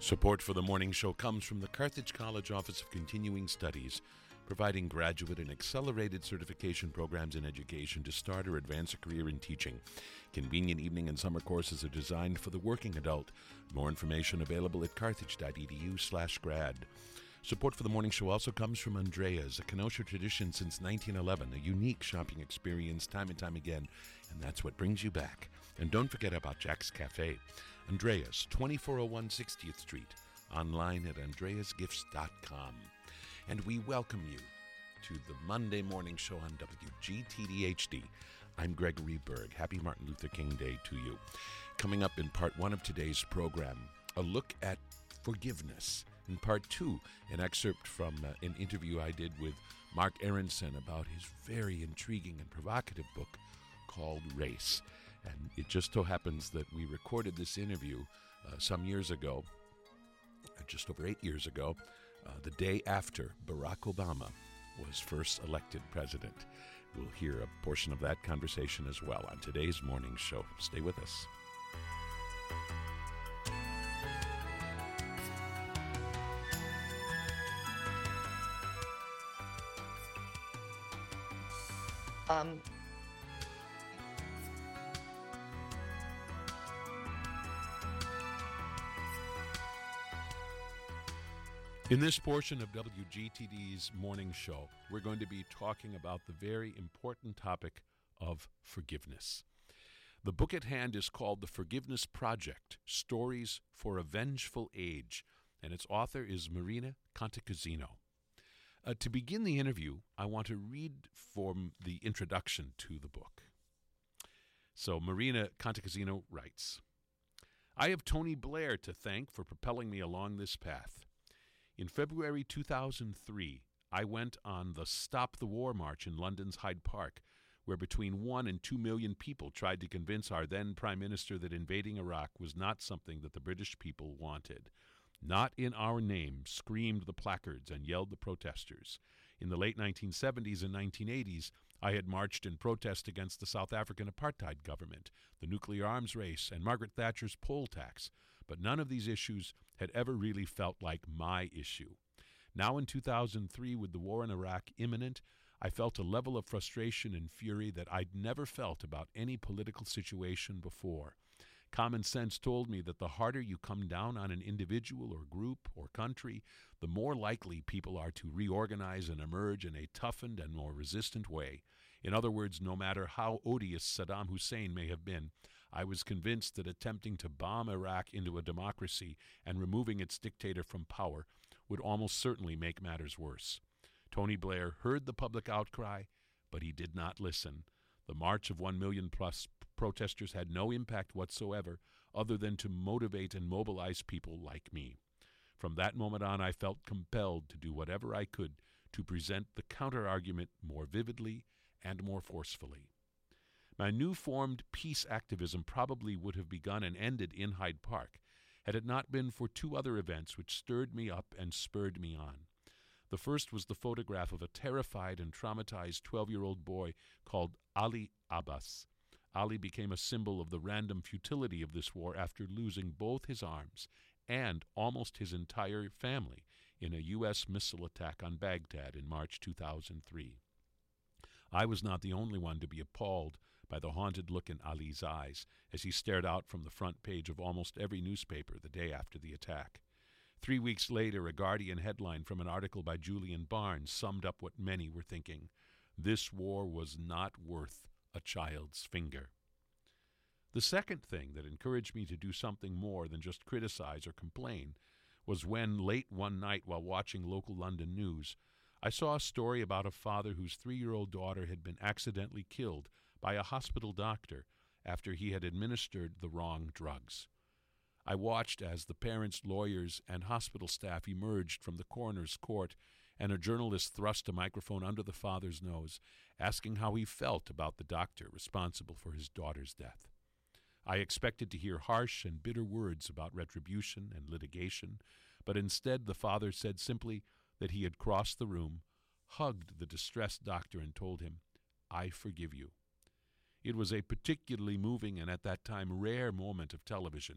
Support for the morning show comes from the Carthage College Office of Continuing Studies, providing graduate and accelerated certification programs in education to start or advance a career in teaching. Convenient evening and summer courses are designed for the working adult. More information available at carthage.edu/grad. Support for the morning show also comes from Andrea's, a Kenosha tradition since 1911, a unique shopping experience time and time again, and that's what brings you back. And don't forget about Jack's Cafe. Andrea's, 2401 60th Street, online at andreasgifts.com. And we welcome you to the Monday morning show on WGTD-HD. I'm Gregory Berg. Happy Martin Luther King Day to you. Coming up in part one of today's program, a look at forgiveness. In part two, an excerpt from an interview I did with Mark Aronson about his very intriguing and provocative book called Race. And it just so happens that we recorded this interview some years ago, just over 8 years ago, the day after Barack Obama was first elected president. We'll hear a portion of that conversation as well on today's morning show. Stay with us. In this portion of WGTD's morning show, we're going to be talking about the very important topic of forgiveness. The book at hand is called The Forgiveness Project, Stories for a Vengeful Age, and its author is Marina Cantacuzino. To begin the interview, I want to read from the introduction to the book. So Marina Cantacuzino writes, I have Tony Blair to thank for propelling me along this path. In February 2003, I went on the Stop the War March in London's Hyde Park, where between 1 and 2 million people tried to convince our then Prime Minister that invading Iraq was not something that the British people wanted. Not in our name, screamed the placards and yelled the protesters. In the late 1970s and 1980s, I had marched in protest against the South African apartheid government, the nuclear arms race, and Margaret Thatcher's poll tax, but none of these issues had ever really felt like my issue. Now in 2003, with the war in Iraq imminent, I felt a level of frustration and fury that I'd never felt about any political situation before. Common sense told me that the harder you come down on an individual or group or country, the more likely people are to reorganize and emerge in a toughened and more resistant way. In other words, no matter how odious Saddam Hussein may have been, I was convinced that attempting to bomb Iraq into a democracy and removing its dictator from power would almost certainly make matters worse. Tony Blair heard the public outcry, but he did not listen. The march of 1 million plus protesters had no impact whatsoever other than to motivate and mobilize people like me. From that moment on, I felt compelled to do whatever I could to present the counter-argument more vividly and more forcefully. My new-formed peace activism probably would have begun and ended in Hyde Park had it not been for two other events which stirred me up and spurred me on. The first was the photograph of a terrified and traumatized 12-year-old boy called Ali Abbas. Ali became a symbol of the random futility of this war after losing both his arms and almost his entire family in a U.S. missile attack on Baghdad in March 2003. I was not the only one to be appalled by the haunted look in Ali's eyes as he stared out from the front page of almost every newspaper the day after the attack. 3 weeks later, a Guardian headline from an article by Julian Barnes summed up what many were thinking. This war was not worth a child's finger. The second thing that encouraged me to do something more than just criticize or complain was when, late one night while watching local London news, I saw a story about a father whose 3-year-old daughter had been accidentally killed by a hospital doctor after he had administered the wrong drugs. I watched as the parents, lawyers, and hospital staff emerged from the coroner's court, and a journalist thrust a microphone under the father's nose, asking how he felt about the doctor responsible for his daughter's death. I expected to hear harsh and bitter words about retribution and litigation, but instead the father said simply that he had crossed the room, hugged the distressed doctor, and told him, "I forgive you." It was a particularly moving and at that time rare moment of television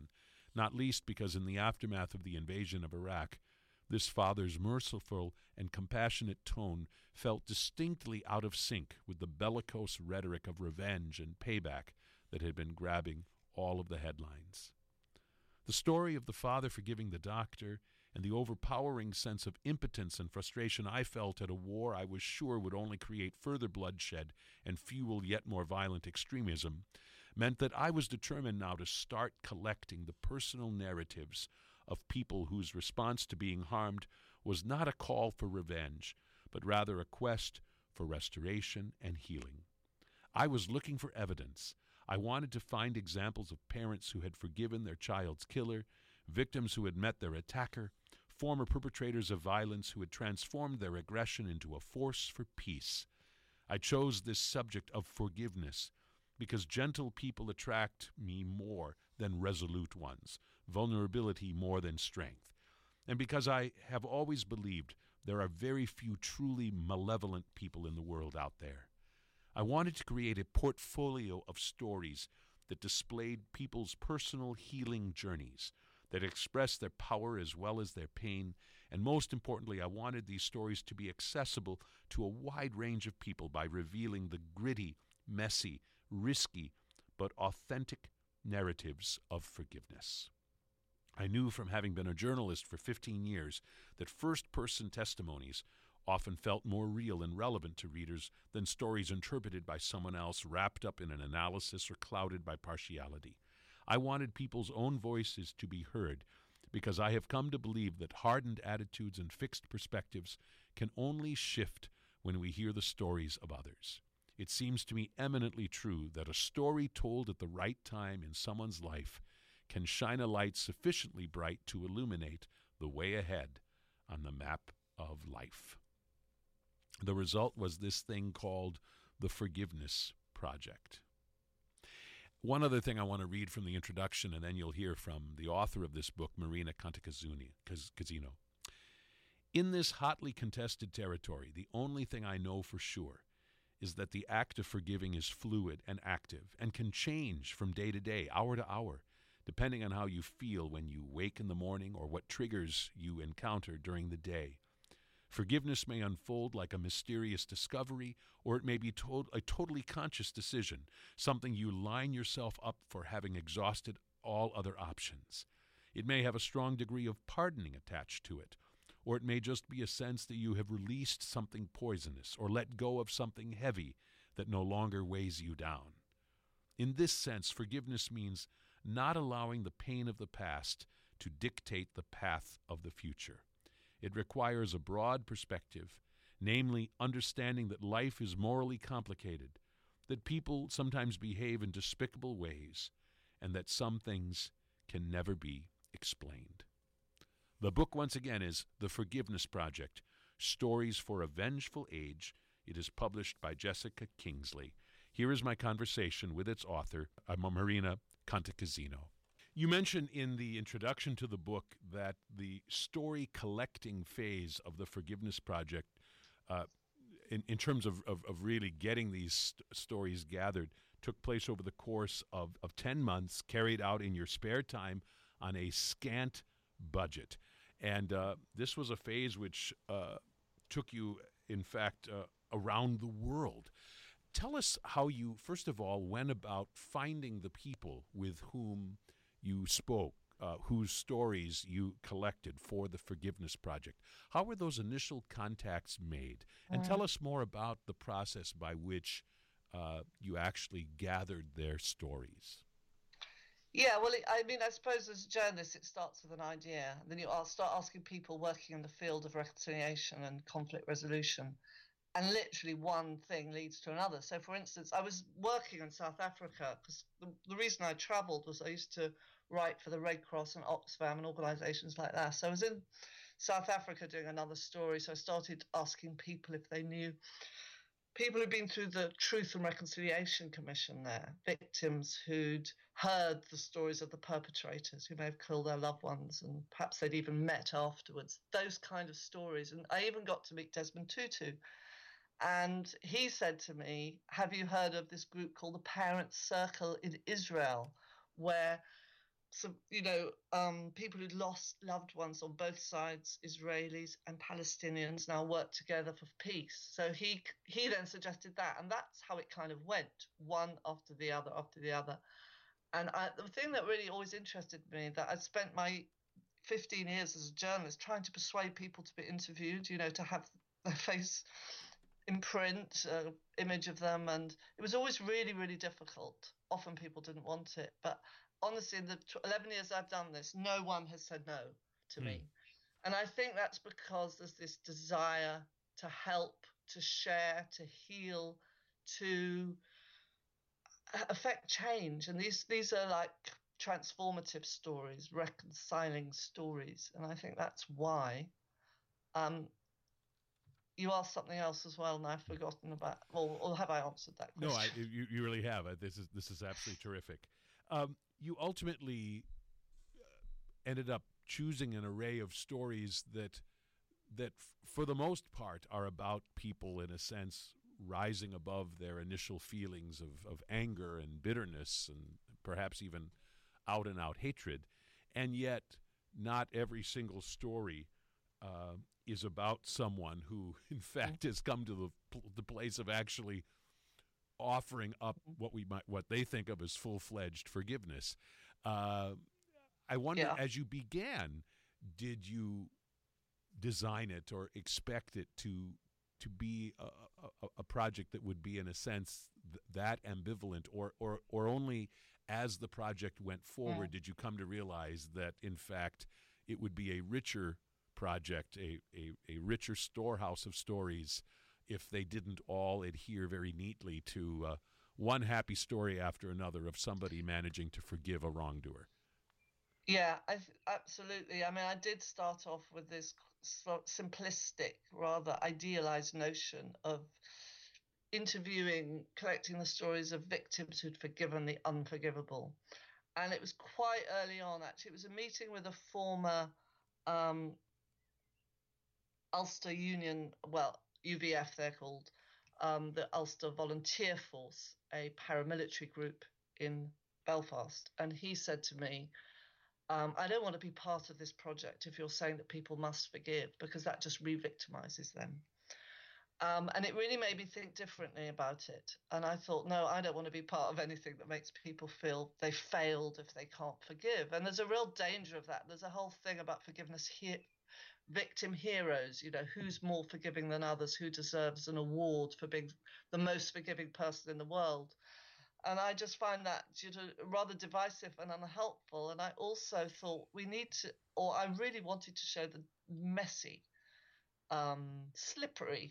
not least because in the aftermath of the invasion of Iraq, this father's merciful and compassionate tone felt distinctly out of sync with the bellicose rhetoric of revenge and payback that had been grabbing all of the headlines. The story of the father forgiving the doctor and the overpowering sense of impotence and frustration I felt at a war I was sure would only create further bloodshed and fuel yet more violent extremism meant that I was determined now to start collecting the personal narratives of people whose response to being harmed was not a call for revenge, but rather a quest for restoration and healing. I was looking for evidence. I wanted to find examples of parents who had forgiven their child's killer, victims who had met their attacker, former perpetrators of violence who had transformed their aggression into a force for peace. I chose this subject of forgiveness because gentle people attract me more than resolute ones, vulnerability more than strength, and because I have always believed there are very few truly malevolent people in the world out there. I wanted to create a portfolio of stories that displayed people's personal healing journeys, that expressed their power as well as their pain, and most importantly, I wanted these stories to be accessible to a wide range of people by revealing the gritty, messy, risky, but authentic narratives of forgiveness. I knew from having been a journalist for 15 years that first-person testimonies often felt more real and relevant to readers than stories interpreted by someone else wrapped up in an analysis or clouded by partiality. I wanted people's own voices to be heard because I have come to believe that hardened attitudes and fixed perspectives can only shift when we hear the stories of others. It seems to me eminently true that a story told at the right time in someone's life can shine a light sufficiently bright to illuminate the way ahead on the map of life. The result was this thing called the Forgiveness Project. One other thing I want to read from the introduction, and then you'll hear from the author of this book, Marina Cantacuzino. In this hotly contested territory, the only thing I know for sure is that the act of forgiving is fluid and active and can change from day to day, hour to hour, depending on how you feel when you wake in the morning or what triggers you encounter during the day. Forgiveness may unfold like a mysterious discovery, or it may be a totally conscious decision, something you line yourself up for having exhausted all other options. It may have a strong degree of pardoning attached to it, or it may just be a sense that you have released something poisonous or let go of something heavy that no longer weighs you down. In this sense, forgiveness means not allowing the pain of the past to dictate the path of the future. It requires a broad perspective, namely understanding that life is morally complicated, that people sometimes behave in despicable ways, and that some things can never be explained. The book, once again, is The Forgiveness Project, Stories for a Vengeful Age. It is published by Jessica Kingsley. Here is my conversation with its author, Marina Cantacuzino. You mentioned in the introduction to the book that the story collecting phase of the Forgiveness Project, in terms of really getting these stories gathered, took place over the course of 10 months, carried out in your spare time on a scant budget. And this was a phase which took you, in fact, around the world. Tell us how you, first of all, went about finding the people with whom you spoke, whose stories you collected for the Forgiveness Project. How were those initial contacts made? And tell us more about the process by which you actually gathered their stories. Yeah, well, I suppose as a journalist, it starts with an idea. Then you start asking people working in the field of reconciliation and conflict resolution. And literally one thing leads to another. So, for instance, I was working in South Africa because the reason I traveled was I used to write for the Red Cross and Oxfam and organizations like that. So I was in South Africa doing another story. So I started asking people if they knew people who'd been through the Truth and Reconciliation Commission there, victims who'd heard the stories of the perpetrators who may have killed their loved ones, and perhaps they'd even met afterwards, those kind of stories. And I even got to meet Desmond Tutu. And he said to me, have you heard of this group called the Parents Circle in Israel, where some, people who'd lost loved ones on both sides, Israelis and Palestinians, now work together for peace. So he then suggested that, and that's how it kind of went, one after the other after the other. And the thing that really always interested me, that I spent my 15 years as a journalist trying to persuade people to be interviewed, to have their face in print, image of them, and it was always really, really difficult. Often people didn't want it, but honestly, in the 11 years I've done this, no one has said no to me. And I think that's because there's this desire to help, to share, to heal, to affect change. And these are like transformative stories, reconciling stories. And I think that's why. You asked something else as well, and I've forgotten about. Or have I answered that question? No, you really have. This is absolutely terrific. You ultimately ended up choosing an array of stories that for the most part are about people, in a sense, rising above their initial feelings of anger and bitterness and perhaps even out and out hatred. And yet not every single story is about someone who, in fact, has come to the place of actually offering up what they think of as full-fledged forgiveness. I wonder, as you began, did you design it or expect it to be a project that would be, in a sense, that ambivalent, or only as the project went forward did you come to realize that, in fact, it would be a richer project, a richer storehouse of stories, if they didn't all adhere very neatly to one happy story after another of somebody managing to forgive a wrongdoer? Yeah, absolutely. I mean, I did start off with this simplistic, rather idealized notion of collecting the stories of victims who'd forgiven the unforgivable. And it was quite early on, actually. It was a meeting with a former Ulster Union, UVF they're called, the Ulster Volunteer Force, a paramilitary group in Belfast. And he said to me, I don't want to be part of this project if you're saying that people must forgive, because that just re-victimizes them. And it really made me think differently about it. And I thought, no, I don't want to be part of anything that makes people feel they failed if they can't forgive. And there's a real danger of that. There's a whole thing about forgiveness here. Victim heroes, who's more forgiving than others, who deserves an award for being the most forgiving person in the world. And I just find that rather divisive and unhelpful. And I also thought I really wanted to show the messy, slippery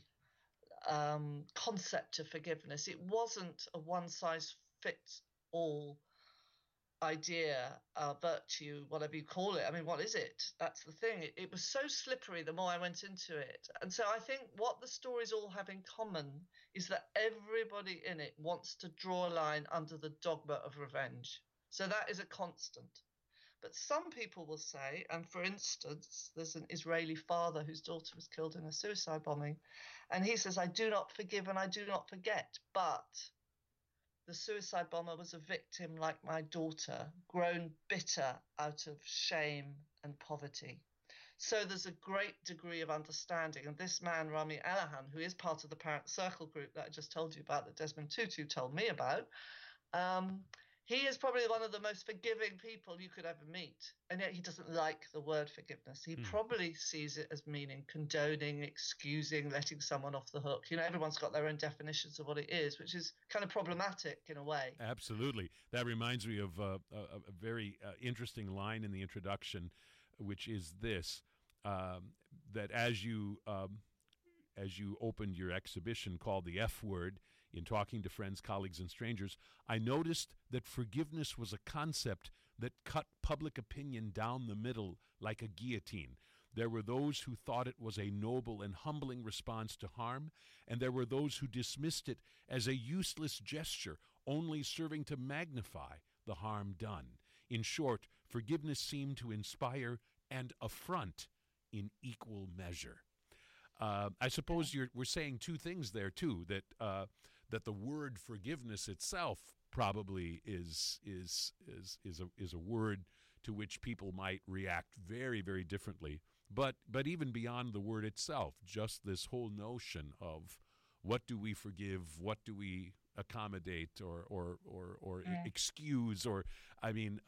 concept of forgiveness. It wasn't a one-size-fits-all idea, virtue, whatever you call it. I mean, what is it? That's the thing. It was so slippery the more I went into it. And so I think what the stories all have in common is that everybody in it wants to draw a line under the dogma of revenge. So that is a constant. But some people will say, and for instance, there's an Israeli father whose daughter was killed in a suicide bombing, and he says, I do not forgive and I do not forget, but the suicide bomber was a victim like my daughter, grown bitter out of shame and poverty. So there's a great degree of understanding. And this man, Rami Elahan, who is part of the Parent Circle group that I just told you about, that Desmond Tutu told me about, he is probably one of the most forgiving people you could ever meet. And yet he doesn't like the word forgiveness. He probably sees it as meaning condoning, excusing, letting someone off the hook. Everyone's got their own definitions of what it is, which is kind of problematic in a way. Absolutely. That reminds me of a very interesting line in the introduction, which is this, that as you opened your exhibition called The F Word, in talking to friends, colleagues, and strangers, I noticed that forgiveness was a concept that cut public opinion down the middle like a guillotine. There were those who thought it was a noble and humbling response to harm, and there were those who dismissed it as a useless gesture, only serving to magnify the harm done. In short, forgiveness seemed to inspire and affront in equal measure. I suppose we're saying two things there too, that the word forgiveness itself probably is a word to which people might react very, very differently. But even beyond the word itself, just this whole notion of what do we forgive, what do we accommodate or excuse, or I mean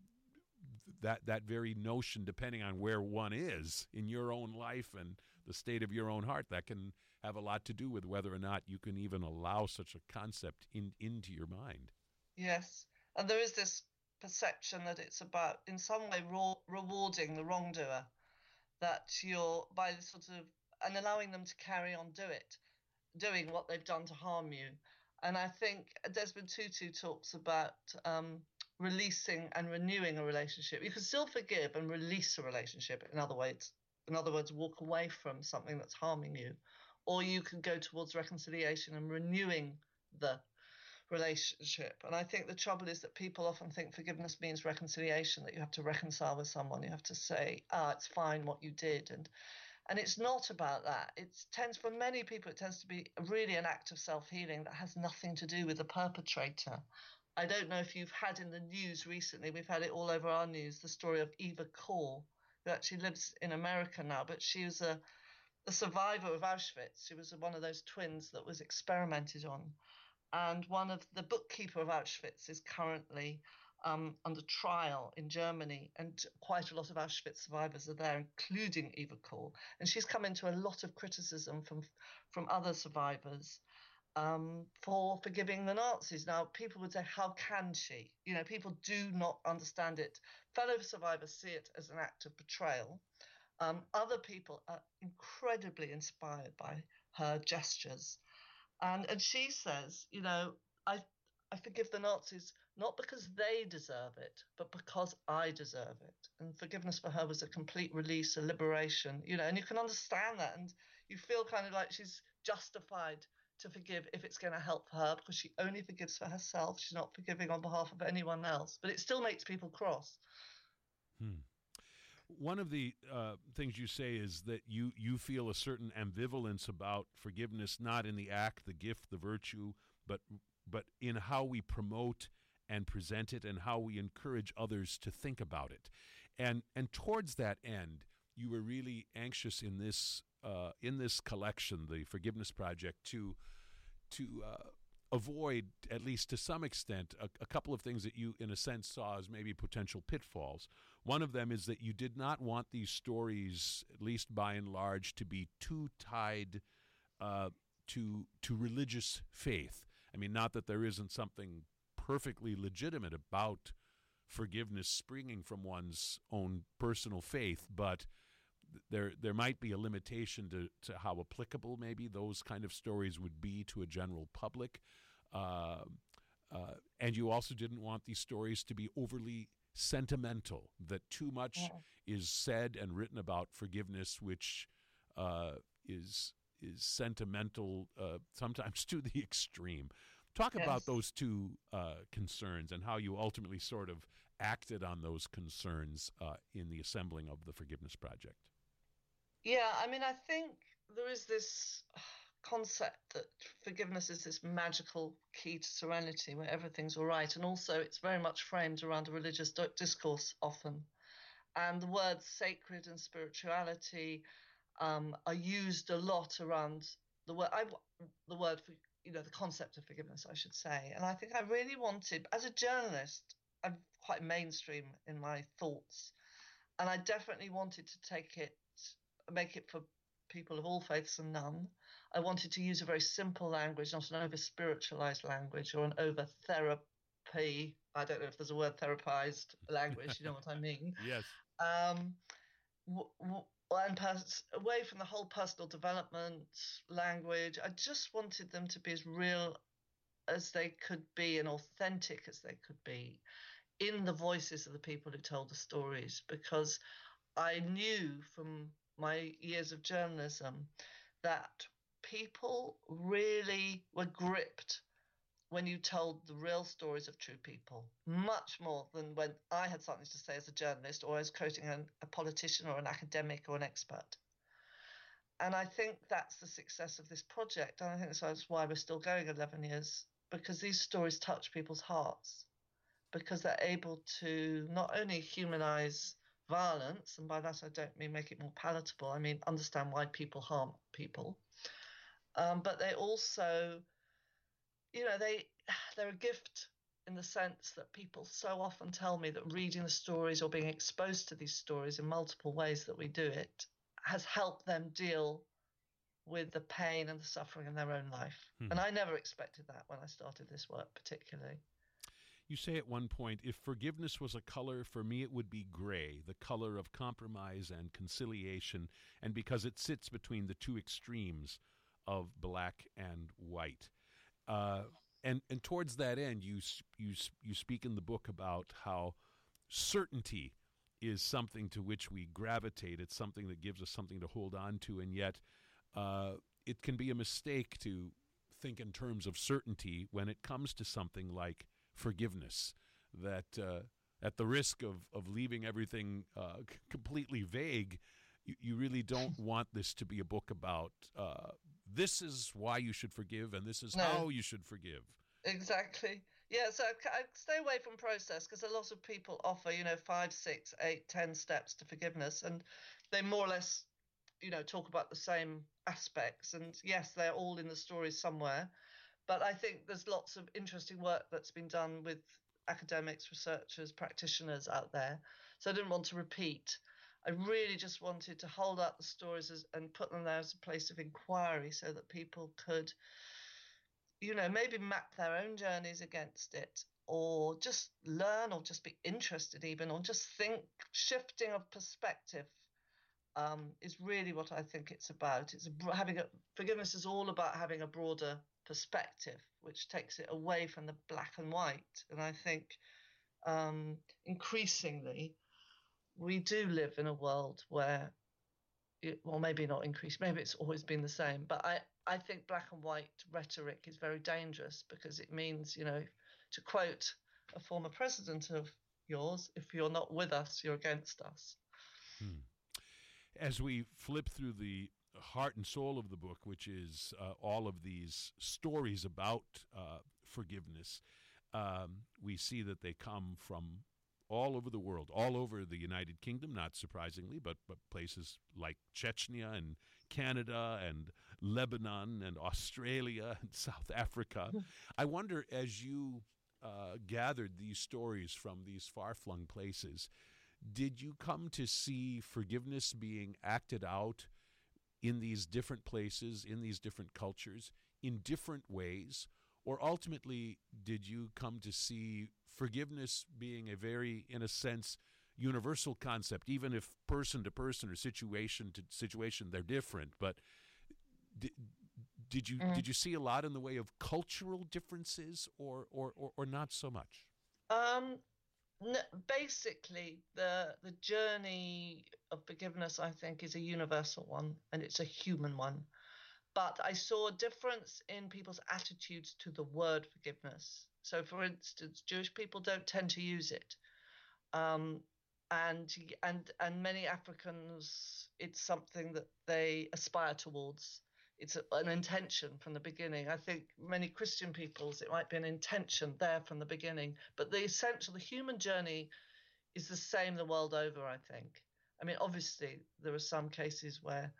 that very notion, depending on where one is in your own life and the state of your own heart, that can have a lot to do with whether or not you can even allow such a concept into your mind. Yes, and there is this perception that it's about, in some way, rewarding the wrongdoer, that you're by sort of and allowing them to carry on doing what they've done to harm you. And I think Desmond Tutu talks about releasing and renewing a relationship. You can still forgive and release a relationship. In other words, walk away from something that's harming you, or you can go towards reconciliation and renewing the relationship. And I think the trouble is that people often think forgiveness means reconciliation, that you have to reconcile with someone. You have to say, it's fine what you did. And it's not about that. For many people, it tends to be really an act of self-healing that has nothing to do with the perpetrator. I don't know if you've had in the news recently, we've had it all over our news, the story of Eva Kor, who actually lives in America now, but she was a survivor of Auschwitz. She was one of those twins that was experimented on. And the bookkeeper of Auschwitz is currently under trial in Germany, and quite a lot of Auschwitz survivors are there, including Eva Kor. And she's come into a lot of criticism from other survivors for forgiving the Nazis. Now, people would say, how can she? People do not understand it. Fellow survivors see it as an act of betrayal. Other people are incredibly inspired by her gestures. And she says, I forgive the Nazis not because they deserve it, but because I deserve it. And forgiveness for her was a complete release, a liberation, and you can understand that. And you feel kind of like she's justified to forgive if it's going to help her, because she only forgives for herself. She's not forgiving on behalf of anyone else. But it still makes people cross. One of the things you say is that you feel a certain ambivalence about forgiveness, not in the act, the gift, the virtue, but in how we promote and present it and how we encourage others to think about it. And towards that end, you were really anxious in this collection, the Forgiveness Project, to avoid, at least to some extent, a couple of things that you, in a sense, saw as maybe potential pitfalls. One of them is that you did not want these stories, at least by and large, to be too tied to religious faith. I mean, not that there isn't something perfectly legitimate about forgiveness springing from one's own personal faith, but there might be a limitation to how applicable maybe those kind of stories would be to a general public. And you also didn't want these stories to be overly sentimental, that too much is said and written about forgiveness, which is sentimental, sometimes to the extreme. Talk about those two concerns and how you ultimately sort of acted on those concerns in the assembling of the Forgiveness Project. Yeah, I mean, I think there is this concept that forgiveness is this magical key to serenity where everything's all right. And also it's very much framed around a religious discourse often. And the words sacred and spirituality are used a lot around the word for, the concept of forgiveness, I should say. And I think I really wanted, as a journalist, I'm quite mainstream in my thoughts. And I definitely wanted to make it for people of all faiths and none. I wanted to use a very simple language, not an over-spiritualized language or an over-therapy. I don't know if there's a word, therapized language, you know what I mean? Yes. And away from the whole personal development language, I just wanted them to be as real as they could be and authentic as they could be in the voices of the people who told the stories, because I knew from my years of journalism that people really were gripped when you told the real stories of true people, much more than when I had something to say as a journalist or I was quoting a politician or an academic or an expert. And I think that's the success of this project. And I think that's why we're still going 11 years, because these stories touch people's hearts. because they're able to not only humanize violence, and by that I don't mean make it more palatable, I mean understand why people harm people, but they also, they're a gift in the sense that people so often tell me that reading the stories or being exposed to these stories in multiple ways that we do it has helped them deal with the pain and the suffering in their own life. And I never expected that when I started this work, particularly. You say at one point, if forgiveness was a color, for me it would be gray, the color of compromise and conciliation, and because it sits between the two extremes of black and white. And towards that end, you speak in the book about how certainty is something to which we gravitate. It's something that gives us something to hold on to, and yet it can be a mistake to think in terms of certainty when it comes to something like forgiveness, that at the risk of leaving everything completely vague, you really don't want this to be a book about this is why you should forgive and this is how you should forgive. Exactly. Yeah, so I stay away from process because a lot of people offer, 5, 6, 8, 10 steps to forgiveness, and they more or less, talk about the same aspects. And yes, they're all in the story somewhere. But I think there's lots of interesting work that's been done with academics, researchers, practitioners out there. So I didn't want to repeat. I really just wanted to hold up the stories and put them there as a place of inquiry so that people could, maybe map their own journeys against it, or just learn, or just be interested even, or just think. Shifting of perspective is really what I think it's about. Forgiveness is all about having a broader perspective, which takes it away from the black and white. And I think increasingly we do live in a world where, well, maybe not increased, maybe it's always been the same, but I think black and white rhetoric is very dangerous because it means, to quote a former president of yours, if you're not with us, you're against us. As we flip through the heart and soul of the book, which is all of these stories about forgiveness, we see that they come from all over the world, all over the United Kingdom, not surprisingly, but places like Chechnya and Canada and Lebanon and Australia and South Africa. I wonder, as you gathered these stories from these far-flung places, did you come to see forgiveness being acted out in these different places, in these different cultures, in different ways? Or ultimately, did you come to see forgiveness being a very, in a sense, universal concept, even if person to person or situation to situation they're different? But did you see a lot in the way of cultural differences, or not so much? Basically, the journey of forgiveness, I think, is a universal one, and it's a human one. But I saw a difference in people's attitudes to the word forgiveness. So, for instance, Jewish people don't tend to use it, and many Africans, it's something that they aspire towards. It's an intention from the beginning. I think many Christian peoples, it might be an intention there from the beginning. But the human journey is the same the world over, I think. I mean, obviously, there are some cases where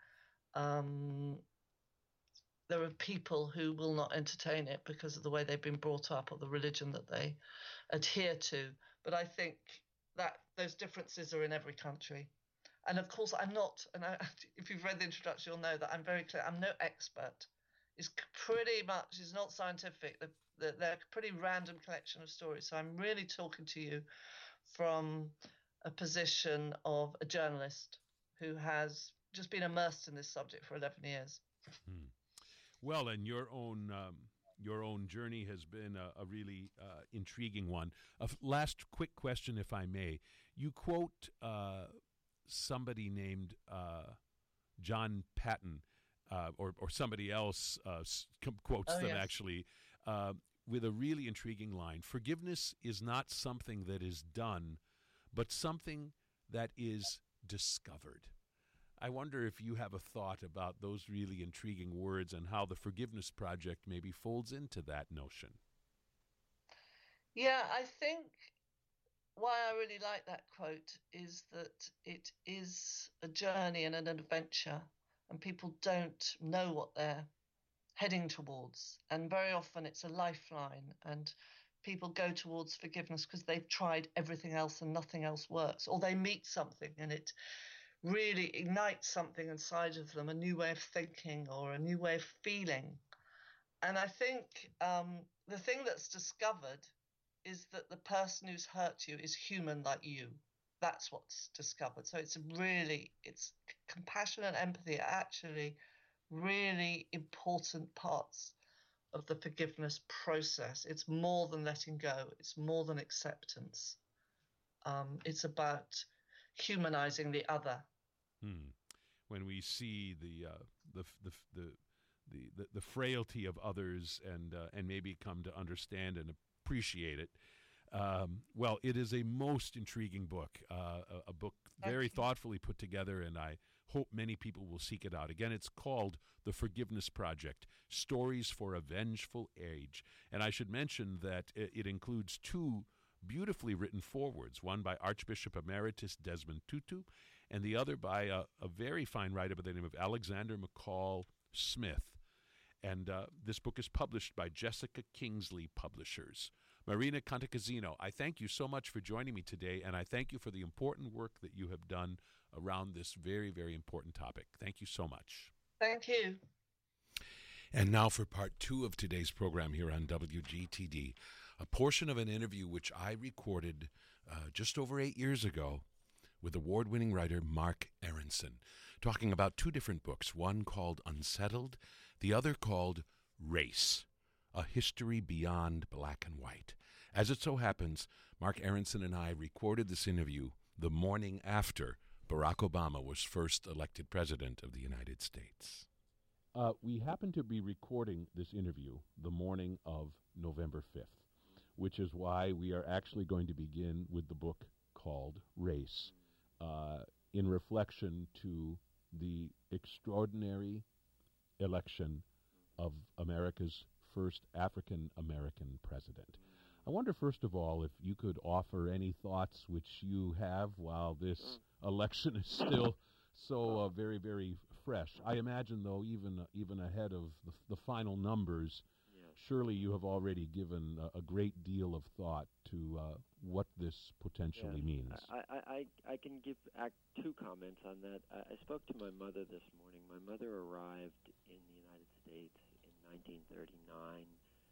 there are people who will not entertain it because of the way they've been brought up or the religion that they adhere to. But I think that those differences are in every country. And of course, I'm not, if you've read the introduction, you'll know that I'm very clear. I'm no expert. It's not scientific. They're a pretty random collection of stories. So I'm really talking to you from a position of a journalist who has just been immersed in this subject for 11 years. Well, and your own journey has been a really intriguing one. Last quick question, if I may. You quote somebody named John Patton, or somebody else quotes them, yes, actually, with a really intriguing line. Forgiveness is not something that is done, but something that is discovered. I wonder if you have a thought about those really intriguing words and how the Forgiveness Project maybe folds into that notion. Yeah, I think why I really like that quote is that it is a journey and an adventure, and people don't know what they're heading towards. And very often it's a lifeline, and people go towards forgiveness because they've tried everything else and nothing else works, or they meet something and it really ignites something inside of them, a new way of thinking or a new way of feeling. And I think the thing that's discovered is that the person who's hurt you is human like you. That's what's discovered. So it's compassion and empathy are actually really important parts of the forgiveness process. It's more than letting go. It's more than acceptance. It's about humanizing the other. When we see the frailty of others and maybe come to understand and appreciate it. Well, it is a most intriguing book, a book very thoughtfully put together, and I hope many people will seek it out. Again, it's called The Forgiveness Project, Stories for a Vengeful Age. And I should mention that it includes two beautifully written forewords, one by Archbishop Emeritus Desmond Tutu, and the other by a very fine writer by the name of Alexander McCall Smith. And this book is published by Jessica Kingsley Publishers. Marina Cantacuzino, I thank you so much for joining me today, and I thank you for the important work that you have done around this very, very important topic. Thank you so much. Thank you. And now for part 2 of today's program here on WGTD, a portion of an interview which I recorded just over 8 years ago with award-winning writer Mark Aronson, talking about 2 different books, one called Unsettled, the other called Race, A History Beyond Black and White. As it so happens, Mark Aronson and I recorded this interview the morning after Barack Obama was first elected president of the United States. We happen to be recording this interview the morning of November 5th, which is why we are actually going to begin with the book called Race, in reflection to the extraordinary election of America's first African-American president. I wonder, first of all, if you could offer any thoughts which you have while this election is still so very, very fresh. I imagine, though, even ahead of the final numbers, surely you have already given a great deal of thought to what this potentially means. I can give 2 comments on that. I spoke to my mother this morning. My mother arrived in the United States in 1939,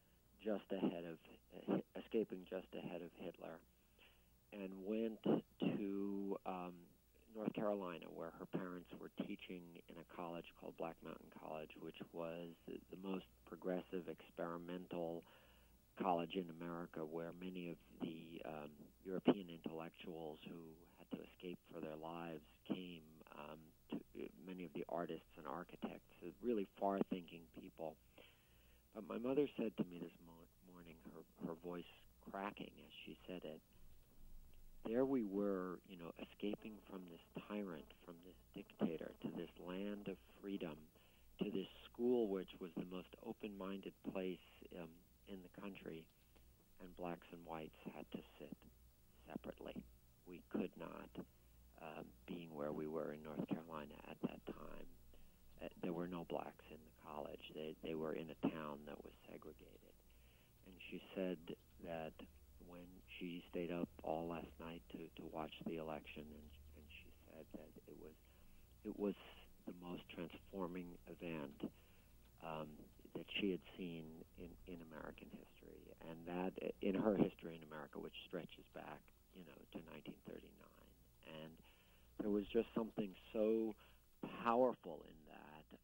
escaping just ahead of Hitler, and went to North Carolina, where her parents were teaching in a college called Black Mountain College, which was the most progressive experimental college in America, where many of the European intellectuals who had to escape for their lives came, many of the artists and architects, really far-thinking people. But my mother said to me this morning, her voice cracking as she said it, there we were, escaping from this tyrant, from this dictator, to this land of freedom, to this school which was the most open-minded place in the country, and blacks and whites had to sit separately. We could not, being where we were in North Carolina at that time, there were no blacks in the college. They were in a town that was segregated. And she said that when she stayed up all last night to watch the election, and she said that it was the most transforming event that she had seen in American history, and that in her history in America, which stretches back, to 1939. And there was just something so powerful in that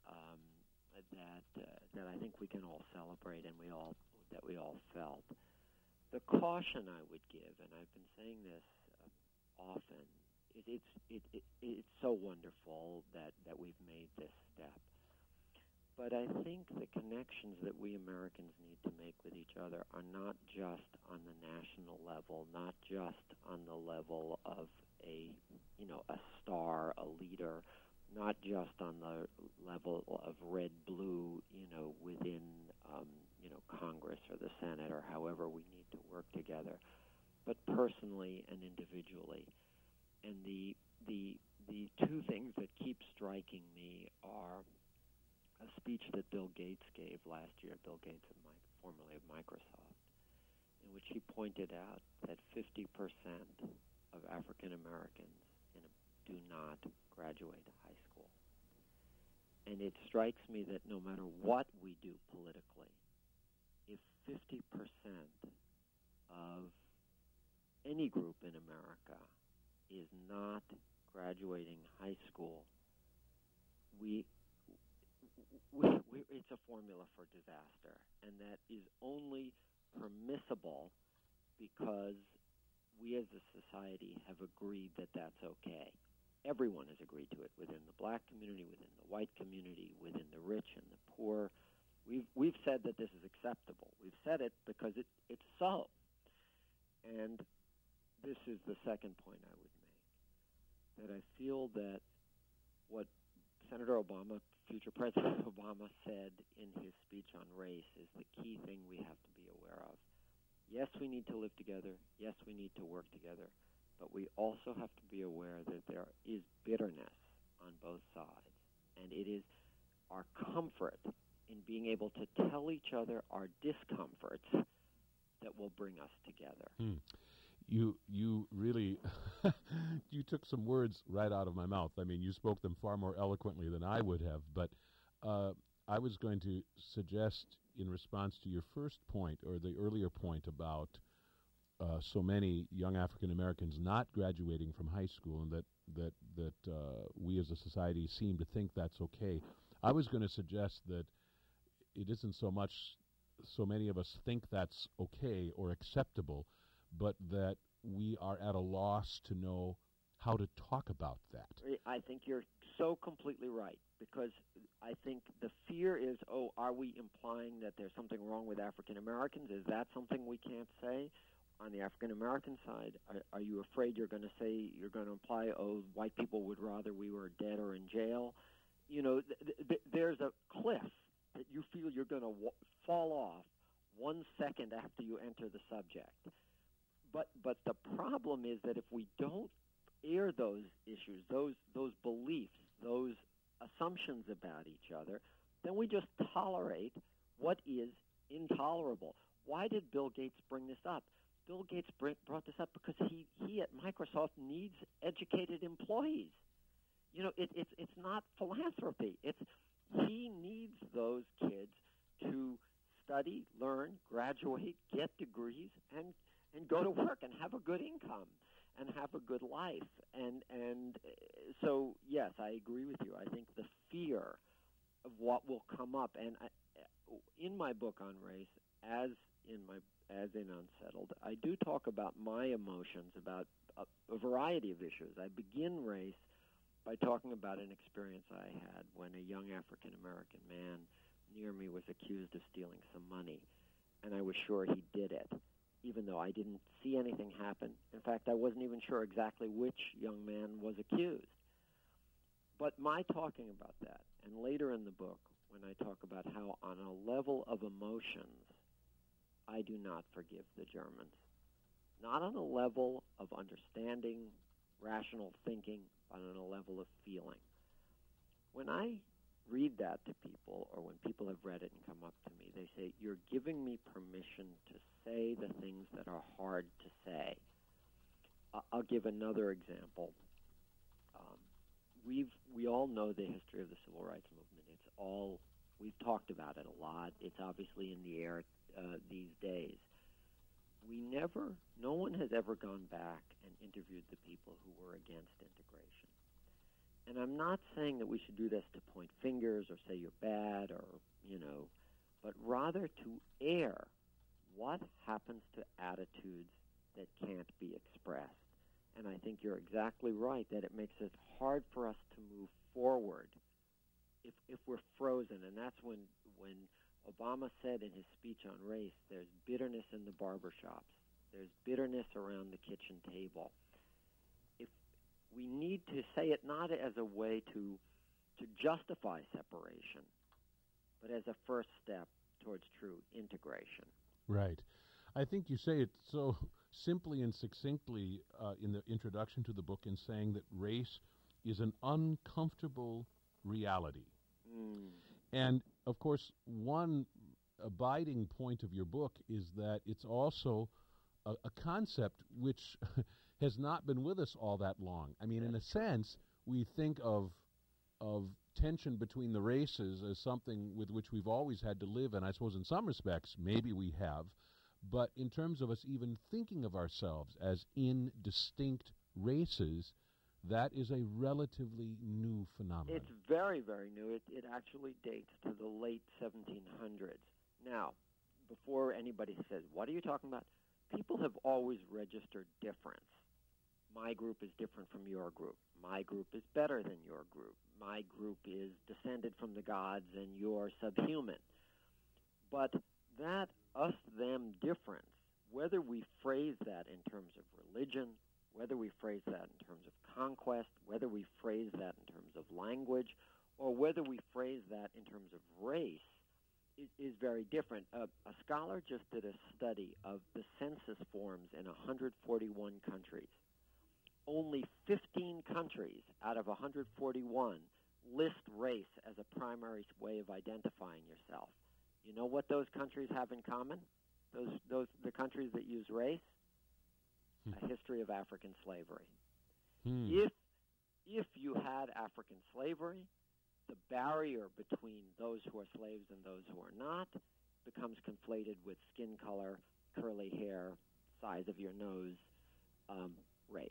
that I think we can all celebrate, and we all felt. The caution I would give, and I've been saying this often, it's so wonderful that we've made this step. But I think the connections that we Americans need to make with each other are not just on the national level, not just on the level of a star, a leader, not just on the level of red-blue, within, Congress or the Senate or however we need to work together, but personally and individually. And the two things that keep striking me are a speech that Bill Gates gave last year, Bill Gates, formerly of Microsoft, in which he pointed out that 50% of African Americans do not graduate high school. And it strikes me that no matter what we do politically, if 50% of any group in America is not graduating high school, it's a formula for disaster, and that is only permissible because we as a society have agreed that that's okay. Everyone has agreed to it, within the black community, within the white community, within the rich and the poor. We've said that this is acceptable. We've said it because it's so. And this is the second point I would make, that I feel that what Senator Obama, future President Obama, said in his speech on race is the key thing we have to be aware of. Yes, we need to live together. Yes, we need to work together. But we also have to be aware that there is bitterness on both sides. And it is our comfort in being able to tell each other our discomforts that will bring us together. You really, you took some words right out of my mouth. I mean, you spoke them far more eloquently than I would have. But I was going to suggest, in response to your first point, or the earlier point about so many young African Americans not graduating from high school, and that we as a society seem to think that's okay. I was going to suggest that it isn't so much so many of us think that's okay or acceptable, but that we are at a loss to know how to talk about that. I think you're so completely right, because I think the fear is, are we implying that there's something wrong with African Americans? Is that something we can't say? On the African American side, are you afraid you're going to imply, white people would rather we were dead or in jail? You know, there's a cliff that you feel you're going to fall off 1 second after you enter the subject. But the problem is that if we don't air those issues, those beliefs, those assumptions about each other, then we just tolerate what is intolerable. Why did Bill Gates bring this up? Bill Gates brought this up because he at Microsoft needs educated employees. You know, it's not philanthropy. He needs those kids to study, learn, graduate, get degrees, and go to work and have a good income and have a good life. And so, yes, I agree with you. I think the fear of what will come up, and in my book on race, as in Unsettled, I do talk about my emotions about a variety of issues. I begin race by talking about an experience I had when a young African-American man near me was accused of stealing some money, and I was sure he did it, even though I didn't see anything happen. In fact, I wasn't even sure exactly which young man was accused. But my talking about that, and later in the book, when I talk about how on a level of emotions, I do not forgive the Germans. Not on a level of understanding, rational thinking, but on a level of feeling. When I read that to people, or when people have read it and come up to me, they say, you're giving me permission to say the things that are hard to say. I'll give another example. We all know the history of the civil rights movement. We've talked about it a lot. It's obviously in the air these days. No one has ever gone back and interviewed the people who were against integration. And I'm not saying that we should do this to point fingers or say you're bad but rather to air what happens to attitudes that can't be expressed. And I think you're exactly right that it makes it hard for us to move forward if we're frozen. And that's when Obama said in his speech on race, there's bitterness in the barbershops. There's bitterness around the kitchen table. If we need to say it not as a way to justify separation, but as a first step towards true integration. Right. I think you say it so simply and succinctly in the introduction to the book in saying that race is an uncomfortable reality. And, of course, one abiding point of your book is that it's also a concept which has not been with us all that long. I mean, in a sense, we think of tension between the races as something with which we've always had to live, and I suppose in some respects maybe we have, but in terms of us even thinking of ourselves as in distinct races, that is a relatively new phenomenon. It's very, very new. It actually dates to the late 1700s. Now, before anybody says, what are you talking about? People have always registered difference. My group is different from your group. My group is better than your group. My group is descended from the gods and you're subhuman. But that us-them difference, whether we phrase that in terms of religion, whether we phrase that in terms of conquest, whether we phrase that in terms of language, or whether we phrase that in terms of race, is very different. A scholar just did a study of the census forms in 141 countries. Only 15 countries out of 141 list race as a primary way of identifying yourself. You know what those countries have in common? The countries that use race? A history of African slavery. If you had African slavery, the barrier between those who are slaves and those who are not becomes conflated with skin color, curly hair, size of your nose, race.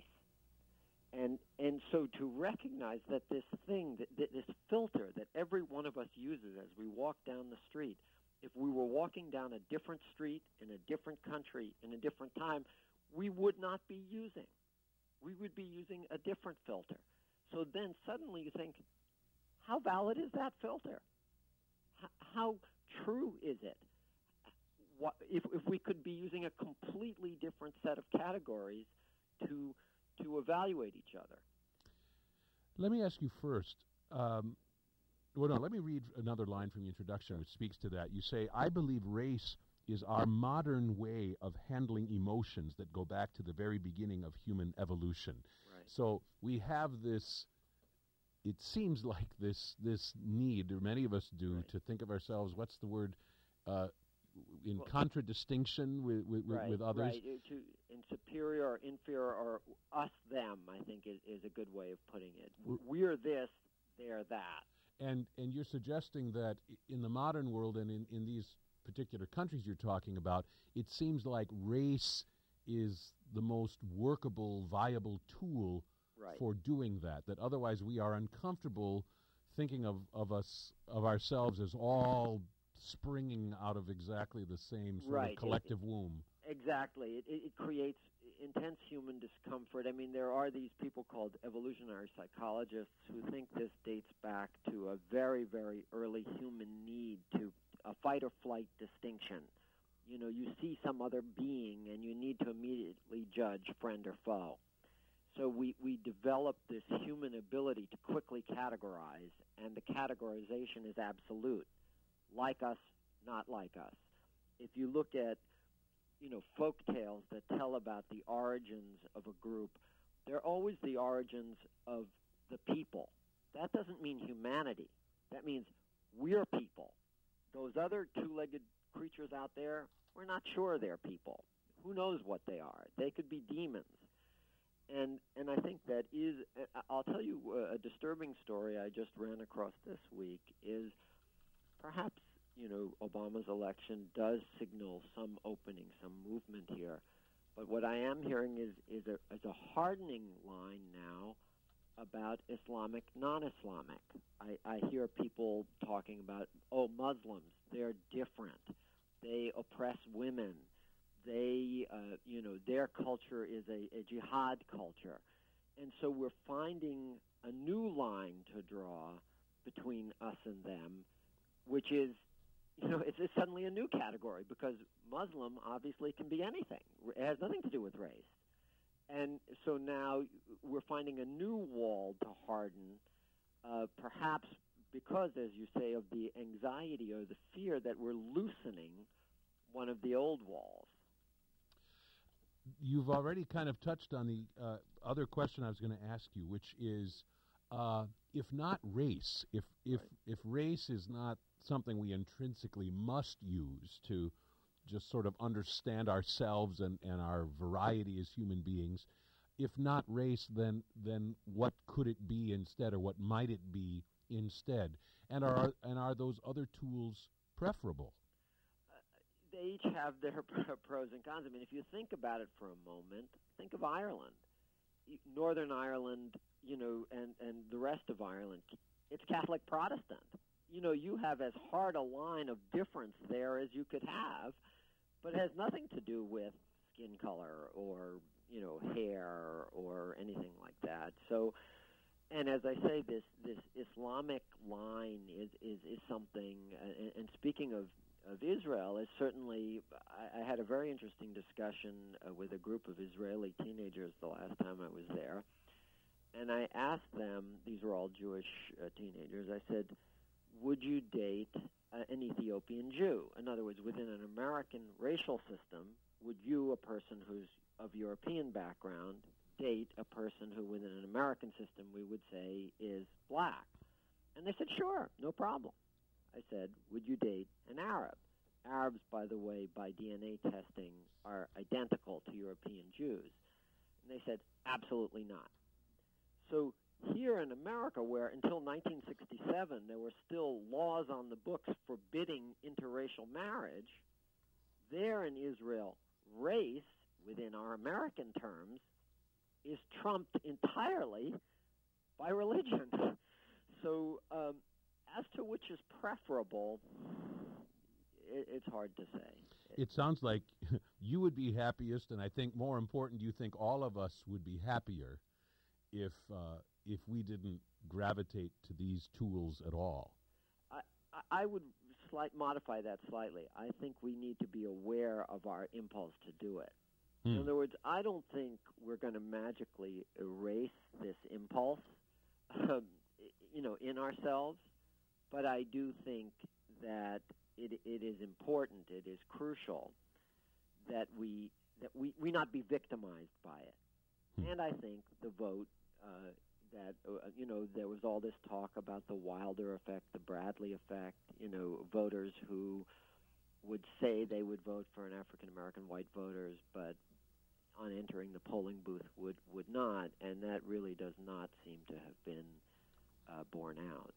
And so to recognize that this thing, that this filter that every one of us uses as we walk down the street, if we were walking down a different street in a different country in a different time, we would not be using. We would be using a different filter. So then suddenly you think, how valid is that filter? How true is it? If we could be using a completely different set of categories to evaluate each other. Let me ask you first. Let me read another line from the introduction which speaks to that. You say, I believe race is our modern way of handling emotions that go back to the very beginning of human evolution. Right. So we have this, it seems like this need, or many of us do, right. to think of ourselves, what's the word, in contradistinction with others. Right, in superior or inferior or us, them, I think is a good way of putting it. We're this, they're that. And you're suggesting that in the modern world and in these particular countries you're talking about, it seems like race is the most workable, viable tool right. for doing that otherwise we are uncomfortable thinking of ourselves as all springing out of exactly the same sort right. of collective womb. Exactly. It creates intense human discomfort. I mean, there are these people called evolutionary psychologists who think this dates back to a very, very early human need to a fight or flight distinction. You know, you see some other being and you need to immediately judge friend or foe. So we develop this human ability to quickly categorize, and the categorization is absolute. Like us, not like us. If you look at, folk tales that tell about the origins of a group, they're always the origins of the people. That doesn't mean humanity. That means we're people. Those other two-legged creatures out there, we're not sure they're people. Who knows what they are? They could be demons. And I think that is, I'll tell you a disturbing story I just ran across this week is perhaps, Obama's election does signal some opening, some movement here. But what I am hearing is a hardening line now about Islamic, non-Islamic. I hear people talking about, Muslims, they're different. They oppress women. They, their culture is a jihad culture. And so we're finding a new line to draw between us and them, which is, it's suddenly a new category because Muslim obviously can be anything. It has nothing to do with race. And so now we're finding a new wall to harden, perhaps because, as you say, of the anxiety or the fear that we're loosening one of the old walls. You've already kind of touched on the other question I was going to ask you, which is, if not race, if race is not something we intrinsically must use to just sort of understand ourselves and our variety as human beings, if not race, then what could it be instead, or what might it be instead? And are those other tools preferable? They each have their pros and cons. I mean, if you think about it for a moment, think of Ireland. Northern Ireland, and the rest of Ireland, it's Catholic Protestant. You have as hard a line of difference there as you could have, but it has nothing to do with skin color or, hair or anything like that. So, and as I say, this Islamic line is something, and speaking of Israel, is certainly, I had a very interesting discussion with a group of Israeli teenagers the last time I was there, and I asked them, these were all Jewish teenagers, I said, would you date an Ethiopian Jew? In other words, within an American racial system, would you, a person who's of European background, date a person who within an American system we would say is black? And they said, sure, no problem. I said, would you date an Arab? Arabs, by the way, by DNA testing, are identical to European Jews. And they said, absolutely not. So here in America, where until 1967 there were still laws on the books forbidding interracial marriage, there in Israel, race, within our American terms, is trumped entirely by religion. So as to which is preferable, it's hard to say. It sounds like you would be happiest, and I think more important, you think all of us would be happier if we didn't gravitate to these tools at all. I would modify that slightly. I think we need to be aware of our impulse to do it. In other words, I don't think we're going to magically erase this impulse, in ourselves. But I do think that it is important, it is crucial that we not be victimized by it. And I think the vote there was all this talk about the Wilder effect, the Bradley effect, voters who would say they would vote for an African-American white voters, but on entering the polling booth would not, and that really does not seem to have been borne out.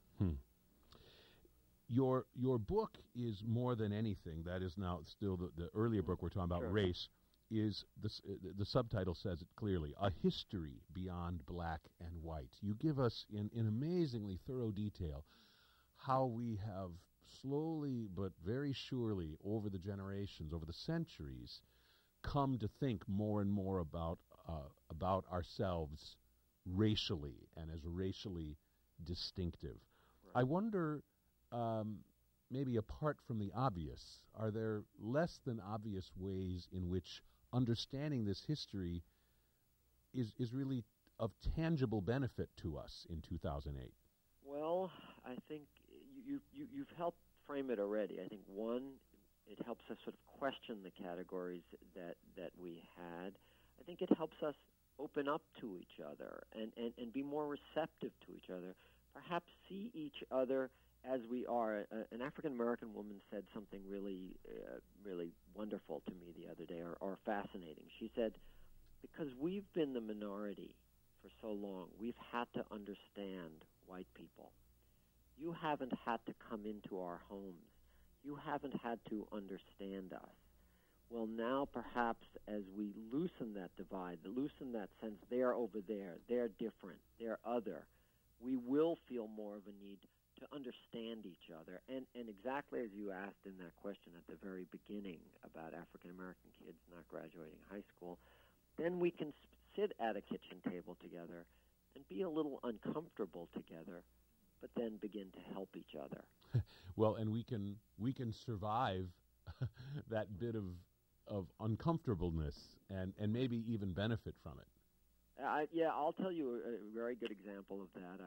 Your book is more than anything. That is now still the earlier book we're talking about, Sure. Race, is the subtitle says it clearly, A History Beyond Black and White. You give us in amazingly thorough detail how we have slowly but very surely over the generations, over the centuries, come to think more and more about ourselves racially and as racially distinctive. Right. I wonder, maybe apart from the obvious, are there less than obvious ways in which understanding this history is really of tangible benefit to us in 2008? Well, I think you've helped frame it already. I think, one, it helps us sort of question the categories that we had. I think it helps us open up to each other and be more receptive to each other, perhaps see each other as we are. An African-American woman said something really wonderful to me the other day, or fascinating. She said, because we've been the minority for so long, we've had to understand white people. You haven't had to come into our homes. You haven't had to understand us. Well, now perhaps as we loosen that divide, loosen that sense, they're over there, they're different, they're other, we will feel more of a need to understand each other. And exactly as you asked in that question at the very beginning about African-American kids not graduating high school, then we can sit at a kitchen table together and be a little uncomfortable together, but then begin to help each other. Well, and we can survive that bit of uncomfortableness and maybe even benefit from it. Yeah, I'll tell you a very good example of that.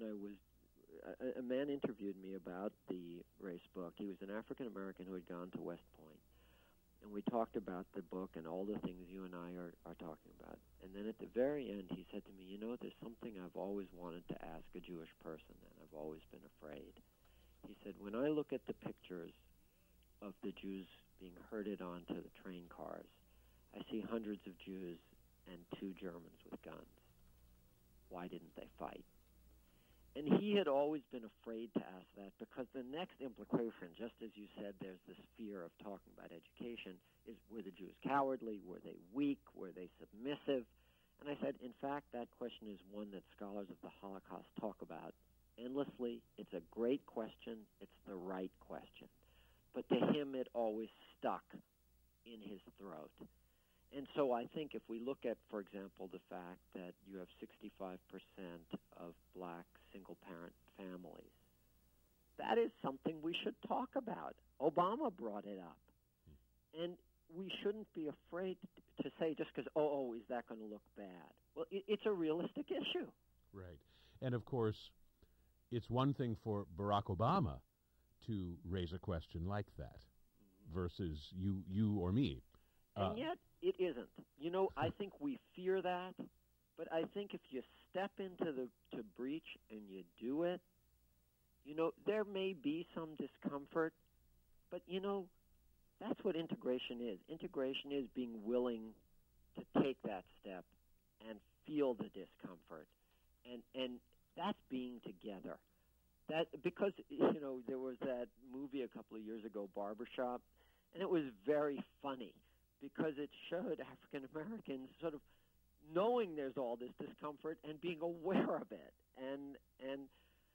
A man interviewed me about the race book. He was an African-American who had gone to West Point. And we talked about the book and all the things you and I are talking about. And then at the very end, he said to me, you know, there's something I've always wanted to ask a Jewish person, and I've always been afraid. He said, when I look at the pictures of the Jews being herded onto the train cars, I see hundreds of Jews and 2 Germans with guns. Why didn't they fight? And he had always been afraid to ask that because the next implication, just as you said, there's this fear of talking about education, is were the Jews cowardly? Were they weak? Were they submissive? And I said, in fact, that question is one that scholars of the Holocaust talk about endlessly. It's a great question. It's the right question. But to him, it always stuck in his throat. And so I think if we look at, for example, the fact that you have 65% of black single-parent families, that is something we should talk about. Obama brought it up. And we shouldn't be afraid to say just because, is that going to look bad? Well, it's a realistic issue. Right. And, of course, it's one thing for Barack Obama to raise a question like that versus you or me. And yet, it isn't. You know, I think we fear that, but I think if you step into the breach and you do it, you know, there may be some discomfort, but, you know, that's what integration is. Integration is being willing to take that step and feel the discomfort, and that's being together. That because, you know, there was that movie a couple of years ago, Barbershop, and it was very funny, because it showed African Americans sort of knowing there's all this discomfort and being aware of it. And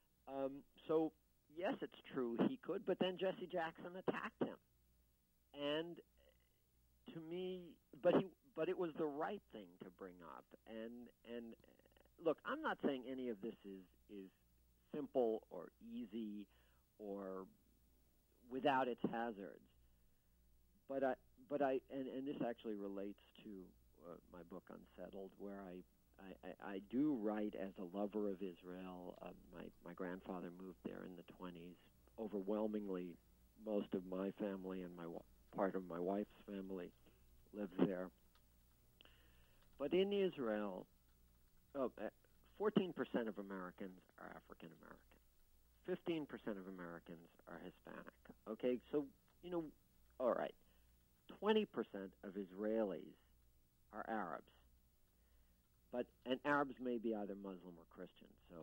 so, yes, it's true he could, but then Jesse Jackson attacked him. And to me, but it was the right thing to bring up. And look, I'm not saying any of this is simple or easy or without its hazards. But and this actually relates to my book Unsettled, where I do write as a lover of Israel. My grandfather moved there in the 1920s. Overwhelmingly, most of my family and part of my wife's family lives there. But in Israel, 14% of Americans are African American. 15% of Americans are Hispanic. Okay, so, you know, all right. 20% of Israelis are Arabs, and Arabs may be either Muslim or Christian. So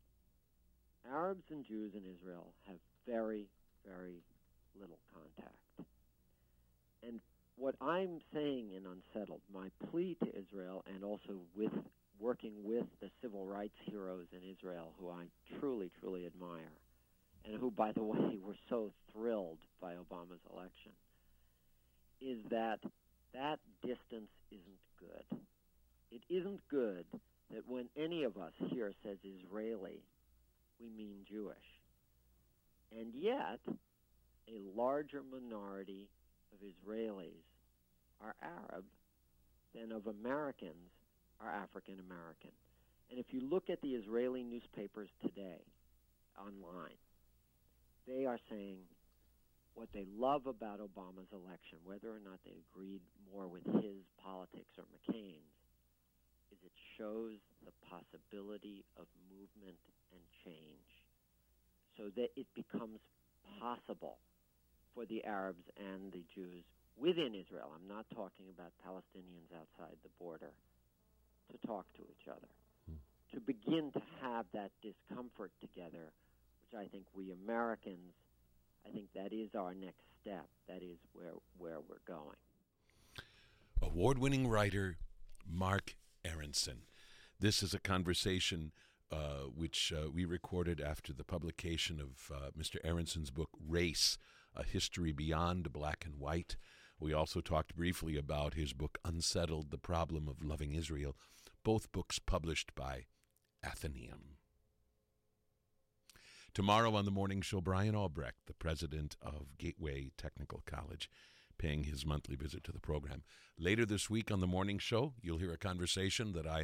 Arabs and Jews in Israel have very, very little contact. And what I'm saying in Unsettled, my plea to Israel, and also with working with the civil rights heroes in Israel, who I truly, truly admire, and who, by the way, were so thrilled by Obama's election, is that distance isn't good. It isn't good that when any of us here says Israeli, we mean Jewish. And yet, a larger minority of Israelis are Arab than of Americans are African American. And if you look at the Israeli newspapers today, online, they are saying what they love about Obama's election, whether or not they agreed more with his politics or McCain's, is it shows the possibility of movement and change so that it becomes possible for the Arabs and the Jews within Israel, I'm not talking about Palestinians outside the border, to talk to each other, to begin to have that discomfort together, which I think we Americans, I think that is our next step. That is where we're going. Award-winning writer Mark Aronson. This is a conversation which we recorded after the publication of Mr. Aronson's book, Race, A History Beyond Black and White. We also talked briefly about his book, Unsettled, The Problem of Loving Israel, both books published by Athenaeum. Tomorrow on the morning show, Brian Albrecht, the president of Gateway Technical College, paying his monthly visit to the program. Later this week on the morning show, you'll hear a conversation that I